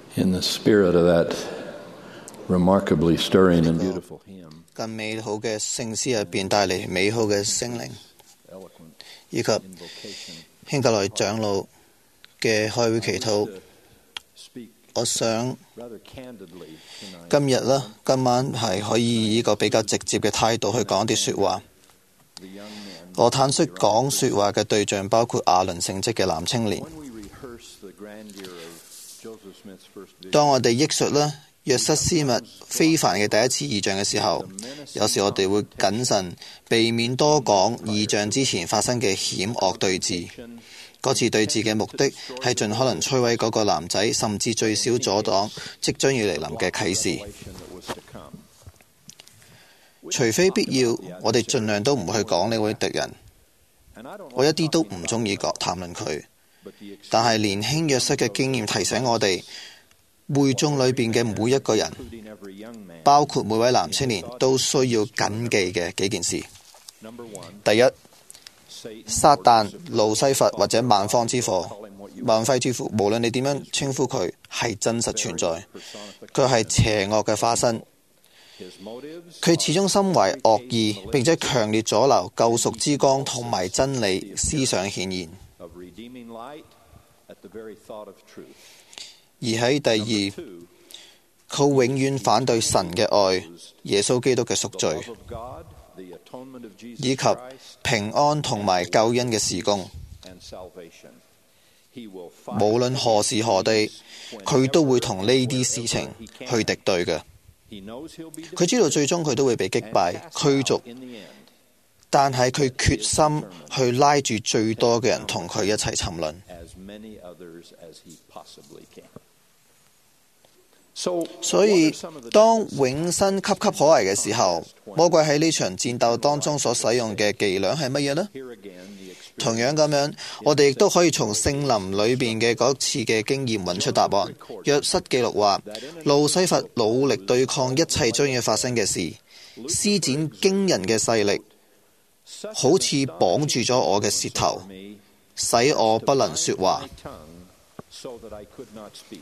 In the spirit of that remarkably stirring and beautiful hymn, 更美好嘅聖詩入邊帶嚟美好嘅聖靈， eloquent 以及 invocation, 興格萊長老嘅開會祈禱。 to speak 我想 rather candidly tonight. 今晚係可以以一個比較直接嘅態度去講啲説話。 The young men, 我坦率講説話嘅對象包括亞倫聖職嘅男青年。 when we rehearse the grandeur of Joseph Smith's first vision, 當我哋憶述約瑟斯密非凡嘅第一次異象嘅時候，有時我哋會謹慎，避免多講異象之前發生嘅險惡對峙。嗰次對峙嘅目的係盡可能摧毀嗰個男仔，甚至最少阻擋即將要嚟臨嘅啟示。 that was to come. 除非必要，我哋盡量都唔去講呢位敵人。 And I don't 我一 like 啲都 talking 唔 about 中意 that, 談論佢， but the 但係年輕約瑟嘅經驗提醒我哋，會眾裏邊嘅每一個人， including every young man, 包括每位男青年，都需要謹記嘅幾件事。 number one, 第一， Satan, 撒旦、路西弗或者萬方之火、 call him what you 萬輝之父，無論你點樣稱呼佢，係真實存在。佢係邪惡嘅化身， his motives 佢始終心懷惡意，並且強烈阻撓救贖之光同埋真理思想顯現。 of redeeming light at the very thought of truth. 而喺第二， Two, 佢永遠反對神嘅愛、耶穌基督嘅贖 the 罪， love of God, the atonement of Jesus 以及 Christ, 平安同埋救恩嘅事工。 and salvation. He will fight 無論何時何地，佢都會同呢啲事情去敵對嘅。 He knows he'll be 佢知道最終佢都會被擊 and 敗、 cast 驅逐 out，in the end. 但係佢決心去拉住最多嘅人同佢一齊沉淪。 As many others as he possibly can. So, 所以 what are some of the 當永生岌岌可危嘅時候，魔鬼喺呢場戰鬥當中所使用嘅伎倆係乜嘢呢？ here again the 同 experience 樣咁樣，我哋亦都可以從聖林裏邊嘅嗰次嘅經驗揾出答案。約瑟記錄話，路西弗努力對抗一切將要發生嘅事，施展驚人嘅勢力， such 好似綁住咗我嘅舌頭， for me 使我不能說話。 my tongue so that I could not speak.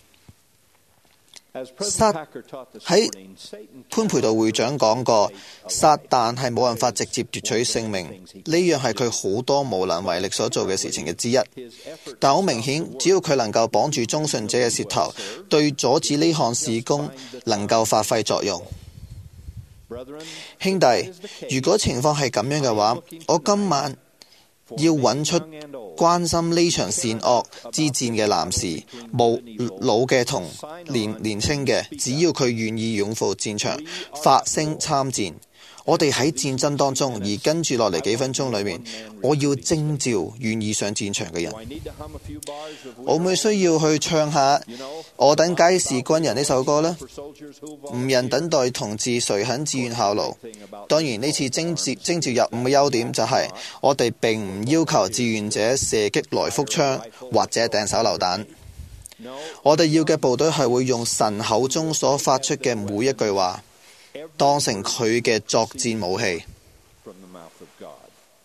As 撒 President Packer taught this 喺 morning, Satan 潘培道會長講過，撒旦係冇辦法直接奪取性命，呢樣係佢好多無能為力所做嘅事情嘅之一。 his effort 但好明顯，只要佢能夠綁住忠信者嘅舌頭，對阻止呢項事工能夠發揮作用。 brethren 兄弟，如果情況係咁樣嘅話，我今晚要揾出 young and old 關心呢場善惡之戰嘅男士，無老嘅同年青嘅，只要佢願意擁抱戰場，發聲參戰。我哋喺戰爭當中，而跟住落嚟幾分鐘裏面，我要徵召願意上戰場嘅人 Do。I need to hum a few bars of 我會需要去唱下《 you know 我等皆是軍人》呢首歌呢？ for soldiers who 誤人等待同志，誰肯自願效勞？ thing about 當然呢次徵召入伍嘅優點就係，我哋並唔要求志願者射擊來福槍或者掟手榴彈。 no 我哋要嘅部隊係會用神口中所發出嘅每一句話， every 當成佢嘅作戰武器。 from the mouth of God.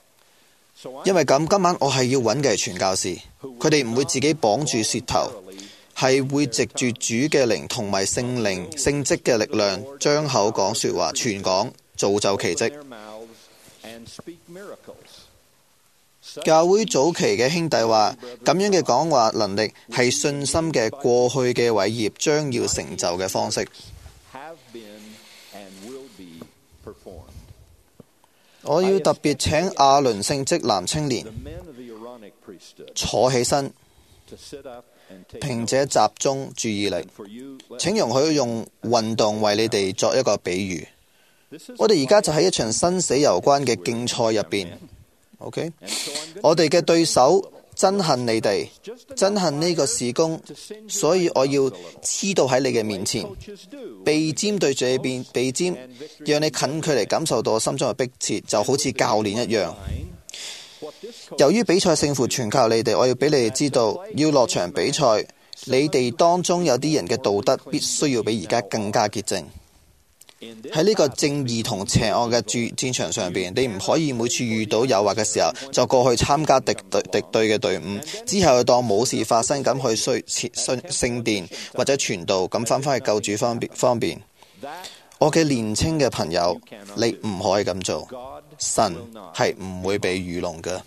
So I 因為咁，今晚我係要揾嘅係傳教士，佢哋唔會自己綁住舌頭，係會藉住主嘅靈同埋聖靈聖職嘅力量，張口講說話，傳講造就奇蹟。 their mouths and speak miracles. Such 教會早期嘅兄弟話，咁樣嘅講話能力係信心嘅過去嘅偉業將要成就嘅方式。 have been and will be performed. 我要特別請亞倫聖職男青年 The men of the Aaronic priesthood 坐起身， to sit up and take 並 note. 且集中注意力。 And for you, let 請容許用運動為你哋作一個比喻。 this is 我哋而家就喺一場生死攸關嘅競賽入邊。OK， and so I'm going 我哋嘅對手憎恨你哋，憎恨呢個事工，所以我要黐到喺你嘅面前， coaches do 鼻尖對住你鼻尖，讓你近距離感受到我心中嘅迫切，就好似教練一樣。 what this coach 由於比賽勝負全靠你哋，我要俾你哋知道，要落場比賽，你哋當中有啲人嘅道德必須要比而家更加潔淨。 喺呢個正義同邪惡嘅戰場上邊，你唔可以每次遇到誘惑嘅時候就過去參加敵對嘅隊伍，之後當冇事發生咁去聖殿或者傳道，咁返去救主方面。我嘅年輕嘅朋友，你唔可以咁做，神係唔會被愚弄嘅。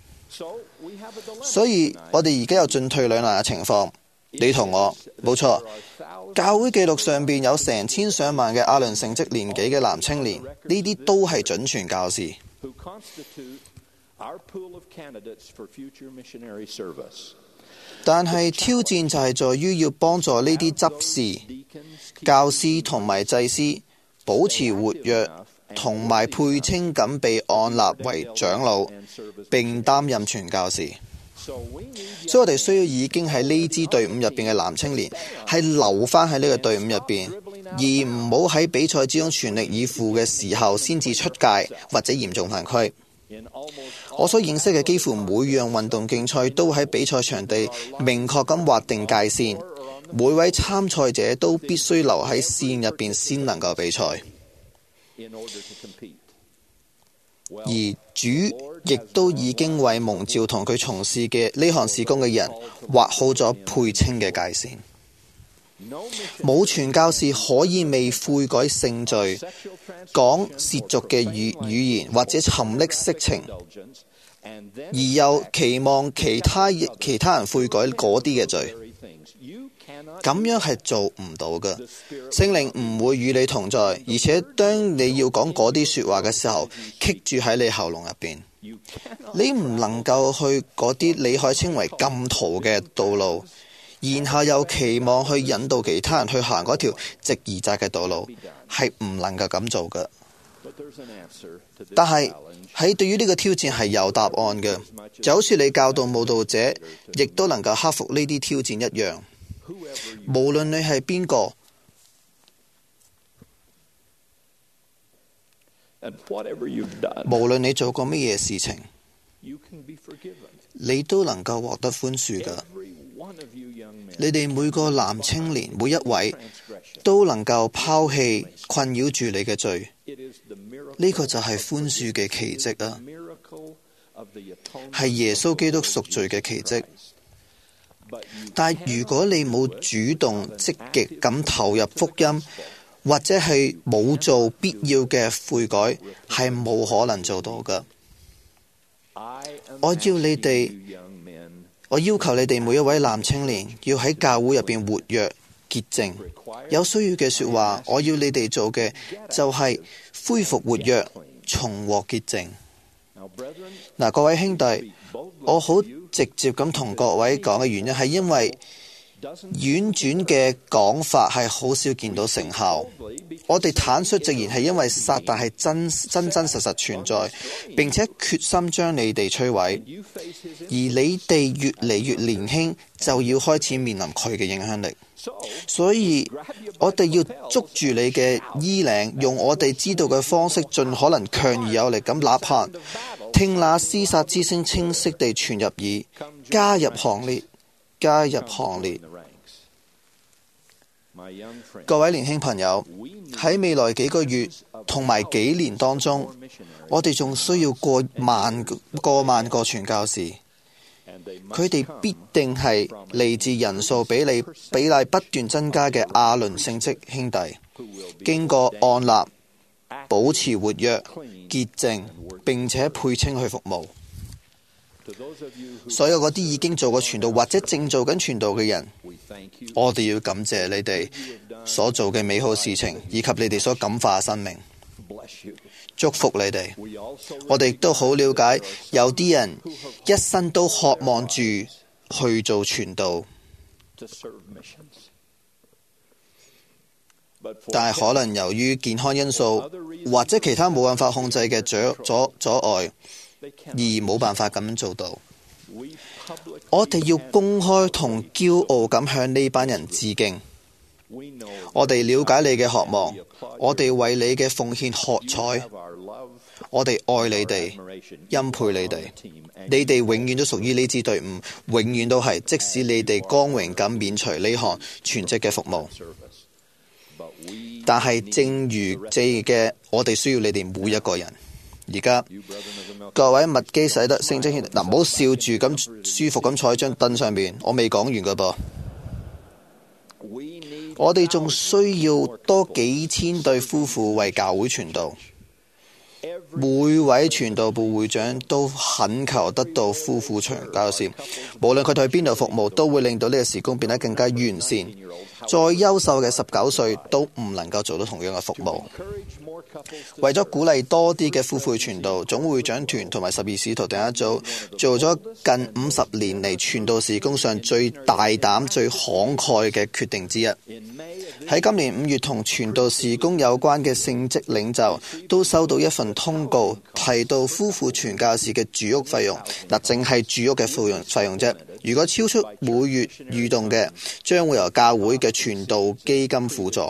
所以我哋而家有進退兩難嘅情況。你同我冇錯，教會記錄上邊有成千上萬嘅亞倫成績年紀嘅男青年，呢啲都係準傳教士。但係挑戰就係在於要幫助呢啲執事、教師同埋祭司保持活躍，同埋配稱咁被按立為長老，並擔任傳教士。所以我哋需要已經喺呢支隊伍入邊嘅男青年係留返喺呢個隊伍入邊，而唔好喺比賽之中全力以赴嘅時候先至出界或者嚴重犯規。我所認識嘅幾乎每樣運動競賽都喺比賽場地明確咁劃定界線，每位參賽者都必須留喺線入邊先能夠比賽。而主亦都已經為蒙召同佢從事嘅呢項事工嘅人劃好咗配稱嘅界線。冇傳教士可以未悔改性罪，講褻瀆嘅語言或者沉溺色情，而又期望其他人悔改嗰啲嘅罪。咁樣係做唔到嘅，聖靈唔會與你同在，而且當你要講嗰啲說話嘅時候，棘住喺你喉嚨入邊，你唔能夠去嗰啲你可以稱為禁途嘅道路，然後又期望去引導其他人去行嗰條直而窄嘅道路，係唔能夠咁做嘅。但係喺對於呢個挑戰係有答案嘅，就好似你教導舞蹈者亦都能夠克服呢啲挑戰一樣。無論你係邊個，無論你做過乜嘢事情，你都能夠獲得寬恕㗎。你哋每個男青年，每一位都能夠拋棄困擾住你嘅罪，呢個就係寬恕嘅奇蹟啊！係耶穌基督贖罪嘅奇蹟。但如果你冇主動積極咁投入福音，或者係冇做必要嘅悔改，係冇可能做到㗎。我要求你哋每一位男青年要喺教會入邊活躍潔淨。有需要嘅說話，我要你哋做嘅就係恢復活躍，重獲潔淨。嗱，各位兄弟，我好直接咁同各位講嘅原因係因為婉轉嘅講法係好少見到成效。我哋坦率直言係因為撒旦係真實存在，並且決心將你哋摧毀，而你哋越嚟越年輕，就要開始面臨佢嘅影響力。所以我哋要捉住你嘅衣領，用我哋知道嘅方式，盡可能強而有力咁吶喊，聽那廝殺之聲清晰地傳入耳，加入行列。各位年輕朋友，喺未來幾個月同埋幾年當中，我哋仲需要過萬個傳教士，佢哋必定係嚟自人數比例不斷增加嘅亞倫聖職兄弟，經過按立、保持活躍、潔淨，並且配稱去服務。所有嗰啲已經做過傳道或者正做緊傳道嘅人，我哋要感謝你哋所做嘅美好事情，以及你哋所感化嘅生命。祝福你哋。我哋亦都好了解，有啲人一生都渴望住去做傳道，但係可能由於健康因素或者其他冇辦法控制嘅阻礙，而冇辦法咁做到。我哋要公開同驕傲咁向呢班人致敬。我哋了解你嘅渴望，我哋為你嘅奉獻喝彩，我哋愛你哋，欽佩你哋。你哋永遠都屬於呢支隊伍，永遠都係，即使你哋光榮咁免除呢項全職嘅服務。 但係正如嘅，我哋需要你哋每一個人。而家各位麥基洗德聖職兄弟，唔好笑住咁舒服咁坐喺張凳上面，我未講完噶噃。我哋仲需要多幾千對夫婦為教會傳道。每位傳道部會長都懇求得到夫婦長教士，無論佢哋去邊度服務，都會令到呢個事工變得更加完善。再優秀嘅19歲都唔能夠做到同樣嘅服務。為咗鼓勵多啲嘅夫婦傳道，總會長團同埋12使徒第一組做咗近50年嚟傳道事工上最大膽、最慷慨嘅決定之一。喺今年5月同傳道事工有關嘅聖職領袖都收到一份通告，提到夫婦傳教士嘅住屋費用，淨係住屋嘅費用啫。如果超出每月預動嘅，將會由教會嘅傳道基金輔助。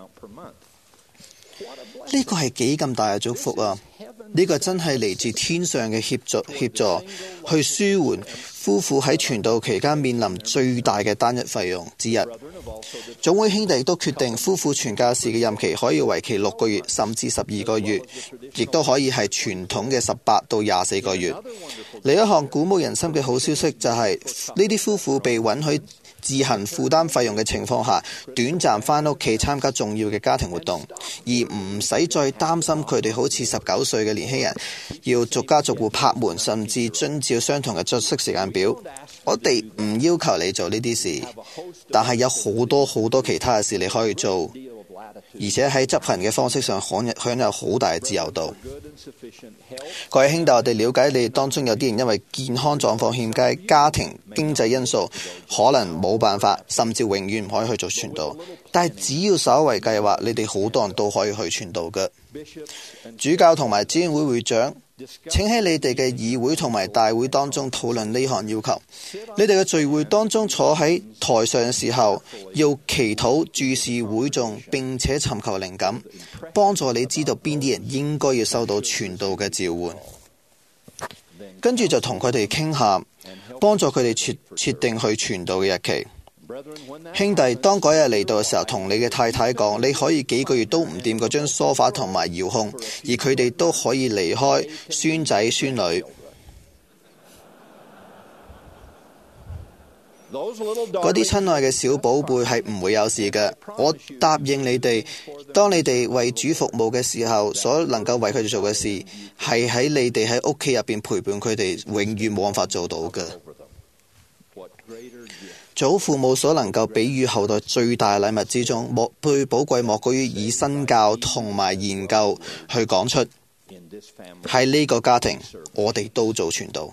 呢個係幾咁大嘅祝福啊！呢個真係嚟自天上嘅協助，去舒緩夫婦喺傳道期間面臨最大嘅單一費用之一。總會兄弟都決定夫婦傳教士嘅任期可以為期6個月，甚至12個月，亦都可以係傳統嘅18到24個月。另一項鼓舞人心嘅好消息就係呢啲夫婦被允許自行負擔費用嘅情況下，短暫返屋企參加重要嘅家庭活動，而唔使再擔心佢哋好似19歲嘅年輕人要逐家逐戶拍門，甚至遵照相同嘅作息時間表。我哋唔要求你做呢啲事，但係有好多其他嘅事你可以做，而且喺執行嘅方式上享有好大嘅自由度。各位兄弟，我哋了解你當中有啲人因為健康狀況欠佳、家庭經濟因素可能冇辦法，甚至永遠唔可以去做傳道。但係只要稍為計劃，你哋好多人都可以去傳道嘅。主教同埋支聯會會長請喺你哋嘅議會同埋大會當中討論呢項要求。你哋嘅聚會當中坐喺台上嘅時候，要祈禱、注視會眾，並且尋求靈感，幫助你知道邊啲人應該要收到傳道嘅召喚。跟住就同佢哋傾下，幫助佢哋設定去傳道嘅日期。兄弟，當嗰日嚟到嘅時候，同你嘅太太講，你可以幾個月都唔掂嗰張梳化同埋遙控，而佢哋都可以離開孫仔孫女。嗰啲親愛嘅小寶貝係唔會有事嘅。我答應你哋，當你哋為主服務嘅時候，所能夠為佢哋做嘅事，係喺你哋喺屋企入邊陪伴佢哋，永遠冇辦法做到嘅。祖父母所能夠俾予後代最大禮物之中，最寶貴莫過於以身教同埋研究去講出，喺呢個家庭我哋都做傳道。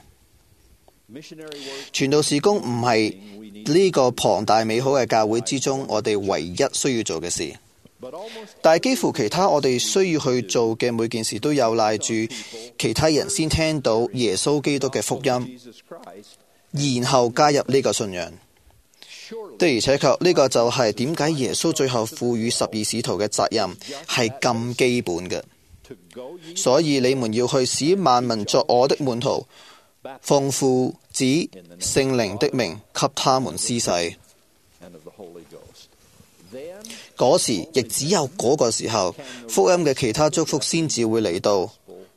傳道事工唔係呢個龐大美好嘅教會之中我哋唯一需要做嘅事，但係幾乎其他我哋需要去做嘅每件事都有賴住其他人先聽到耶穌基督嘅福音，然後加入呢個信仰。的而且確，呢個就係點解耶穌最後賦予12使徒嘅責任係咁基本嘅。所以你們要去使萬民作我的門徒，奉父子聖靈的名給他們施洗。嗰時亦只有嗰個時候，福音嘅其他祝福先至會嚟到。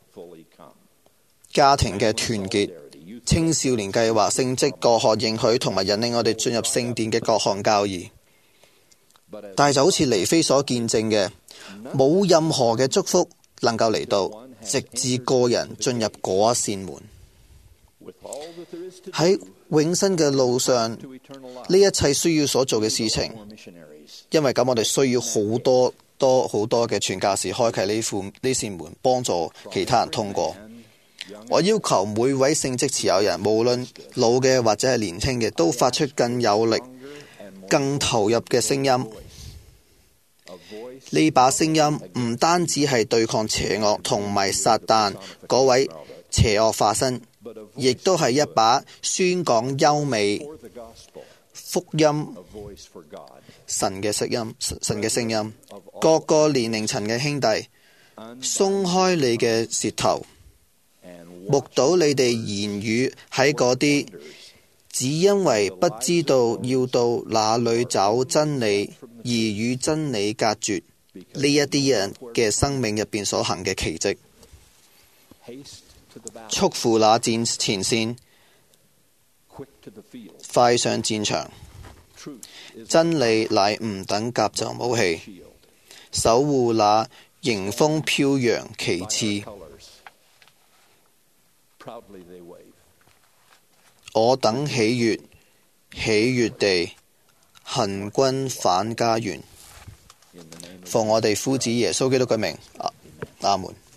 家庭嘅團結、青少年計劃、聖職各項應許同埋引領我哋進入聖殿嘅各項教義。但係就好似尼非所見證嘅，冇任何嘅祝福能夠嚟到，直至個人進入嗰一扇門。喺永生嘅路上，呢一切需要所做嘅事情，因為咁我哋需要好多嘅傳教士開啟呢扇門，幫助其他人通過。我要求每位聖職持有人，無論老嘅或者係年輕嘅，都發出更有力、更投入嘅聲音。呢把聲音唔單止係對抗邪惡同埋撒旦嗰位邪惡化身，亦都係一把宣講優美福音神嘅聲音。各個年齡層嘅兄弟，鬆開你嘅舌頭，目睹你哋言語喺嗰啲只因為不知道要到哪裏找真理而與真理隔絕， 呢一啲人嘅生命入邊所行嘅奇蹟，速赴那戰前線，快上戰場。真理乃唔等甲冑武器，守護那迎風飄揚旗幟。我等喜悅，喜悅地行軍返家園。奉我哋夫子耶穌基督嘅名，阿門。